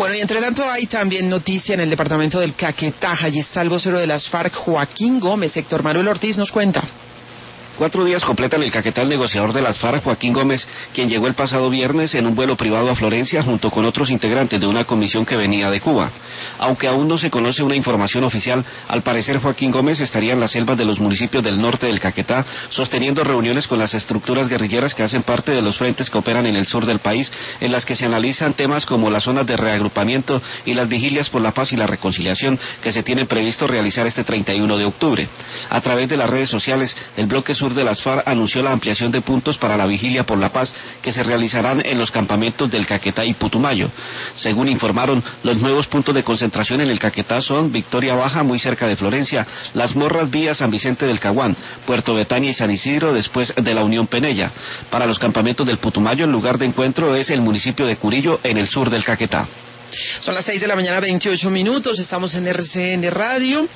Bueno, y entre tanto hay también noticia en el departamento del Caquetá. Allí está el vocero de las FARC, Joaquín Gómez. Héctor Manuel Ortiz nos cuenta. 4 días completan el Caquetá el negociador de las FARC, Joaquín Gómez, quien llegó el pasado viernes en un vuelo privado a Florencia junto con otros integrantes de una comisión que venía de Cuba. Aunque aún no se conoce una información oficial, al parecer Joaquín Gómez estaría en las selvas de los municipios del norte del Caquetá, sosteniendo reuniones con las estructuras guerrilleras que hacen parte de los frentes que operan en el sur del país, en las que se analizan temas como las zonas de reagrupamiento y las vigilias por la paz y la reconciliación que se tienen previsto realizar este 31 de octubre. A través de las redes sociales, el bloque sur de las FARC anunció la ampliación de puntos para la vigilia por la paz que se realizarán en los campamentos del Caquetá y Putumayo. Según informaron, los nuevos puntos de concentración en el Caquetá son Victoria Baja, muy cerca de Florencia, Las Morras, vía San Vicente del Caguán, Puerto Betania y San Isidro, después de la Unión Penella. Para los campamentos del Putumayo, el lugar de encuentro es el municipio de Curillo, en el sur del Caquetá. Son las 6 de la mañana, 28 minutos, estamos en RCN Radio.